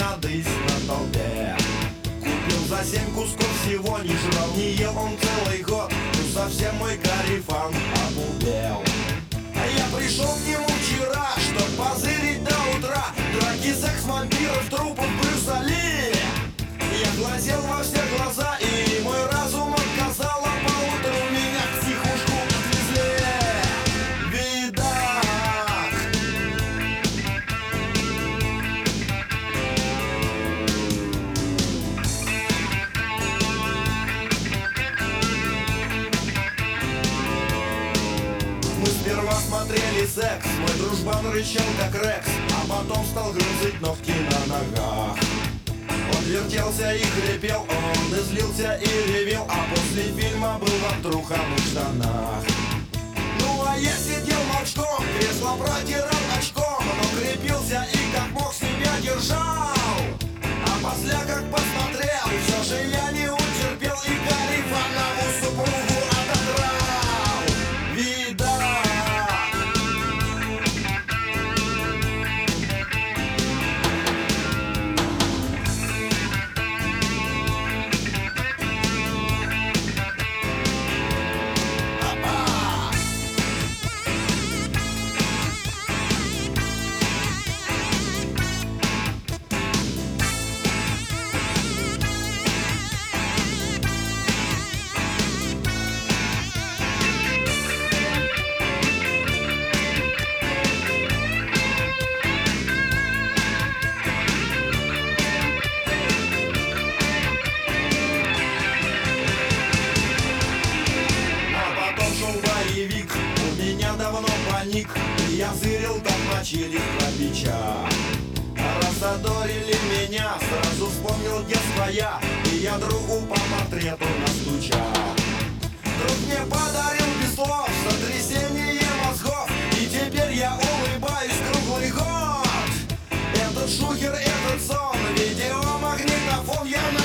надысь на толпе. Купил за 7 кусков всего, не жрал, не ел он целый год. Ну совсем мой карифан обубел. А я пришел к нему вчера, чтоб позырить до утра. Драки, секс, вампиров, трупов, Брюса Ли. Я глазел во все глаза, и мой разум отказал. А поутру меня в психушку отвезли. Видах. Мы сперва смотрели секс, мой дружбан рычал как Рекс, а потом стал грызть ногти на ногах. Он вертелся и хрипел, он излился и ревел, а после фильма был в обтруханных штанах. Ну а я сидел молчком, кресло протирал очком, но крепился и как мог себя держал. А после как посмотрел, и все же я не утерпел и карифанову супругу отодрал. Вида. У меня давно паник, и я зырил, как мочили храпича. Разодорили меня, сразу вспомнил детство я, и я другу по портрету настучал. Друг мне подарил без слов сотрясение мозгов, и теперь я улыбаюсь круглый год. Этот шухер, этот сон, видеомагнитофон я